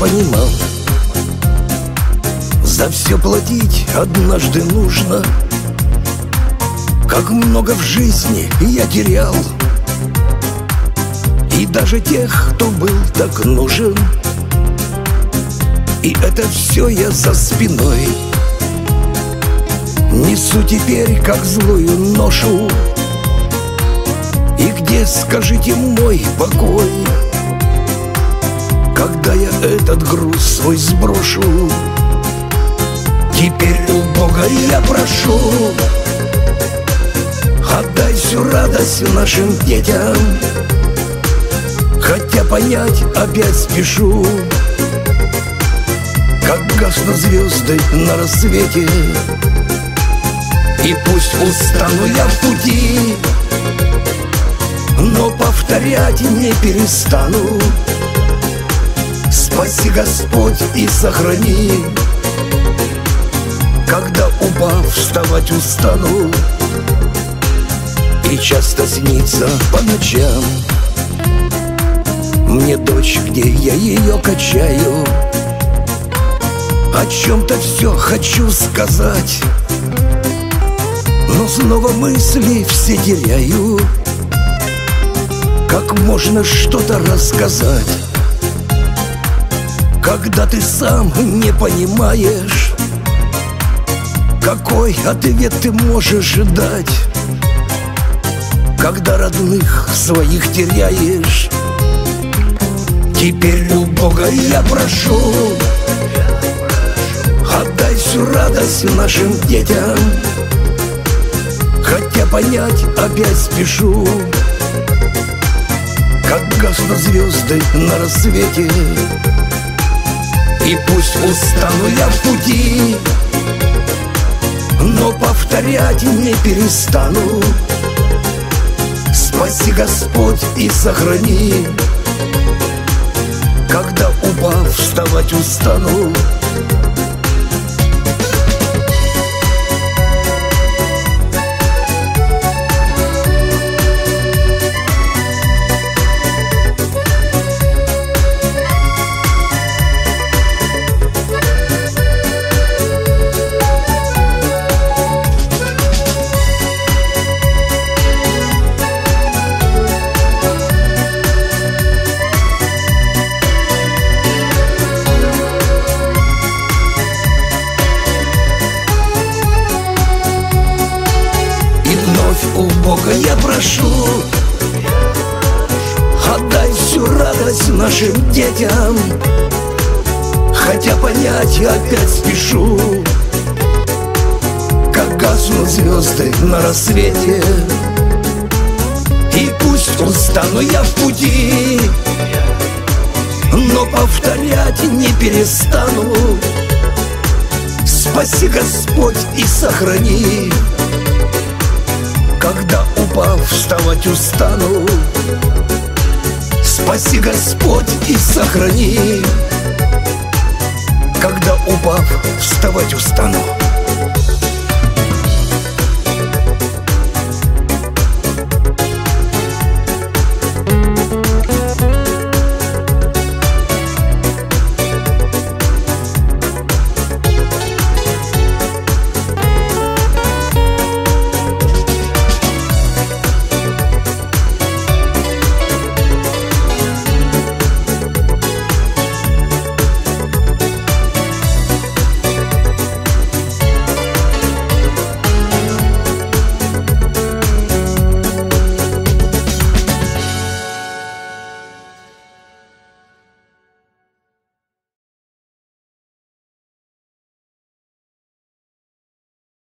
понимал, за все платить однажды нужно. Как много в жизни я терял, и даже тех, кто был так нужен. И это все я за спиной несу теперь, как злую ношу. И где, скажите, мой покой, когда я этот груз свой сброшу? Теперь у Бога я прошу: отдай всю радость нашим детям. Хотя понять опять спешу, как гаснут звезды на рассвете. И пусть устану я в пути, но повторять не перестану. Спаси, Господь, и сохрани, когда, упав, вставать устану. И часто снится по ночам мне дочь, где я ее качаю. О чем-то все хочу сказать, но снова мысли все теряю. Как можно что-то рассказать, когда ты сам не понимаешь, какой ответ ты можешь дать, когда родных своих теряешь? Теперь у Бога я прошу: отдай всю радость нашим детям. Хотя понять опять спешу, как гаснут звезды на рассвете. И пусть устану я в пути, но повторять не перестану. Спаси, Господь, и сохрани, когда, упав, вставать устану. У Бога я прошу: отдай всю радость нашим детям. Хотя понять я опять спешу, как гаснут звезды на рассвете. И пусть устану я в пути, но повторять не перестану. Спаси, Господь, и сохрани, когда, упав, вставать устану. Спаси, Господь, и сохрани, когда, упав, вставать устану.